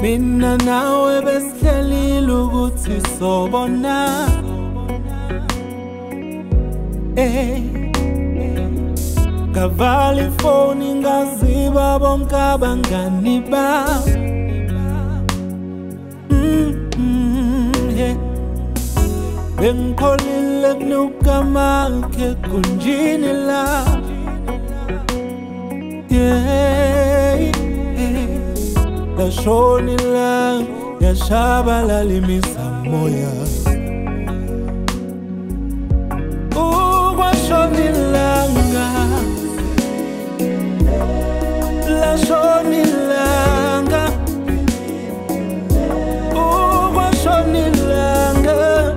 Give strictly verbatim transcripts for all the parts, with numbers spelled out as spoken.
Mina nawe besihlelile ukuthi sobona. Eh, kavala ifoni ngaziba bonke abangani bami. Bengikholile kunuka makhe kunjini la. Yeah, lashoni la yashabalala imizamo yami. Ukwashoni langa, lashoni langa. Ukwashoni langa,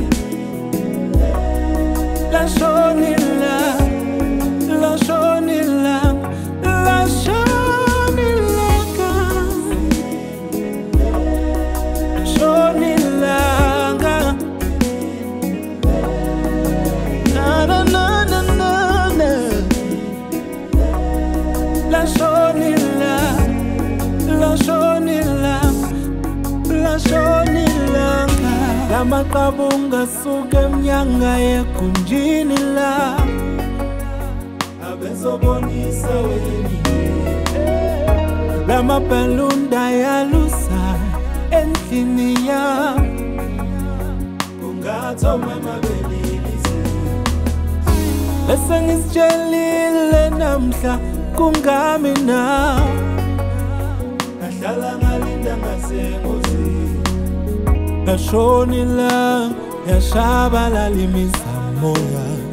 lashoni langa, lashoni langa, lashoni langa, lashoni langa. Na na na na na na. Lashoni langa, lashoni langa, lashoni langa. Lamaqabunga suke emnyanga yekunjini la. Abezobonisa wena. Lamabhalunda yalusa endlini yami. Ungathoma mabelilise. Bese ngisitshelile namhla kungami nawe. Nahlala ngalinda ngasengozini. Lashoni la yashabalala imizamo yami.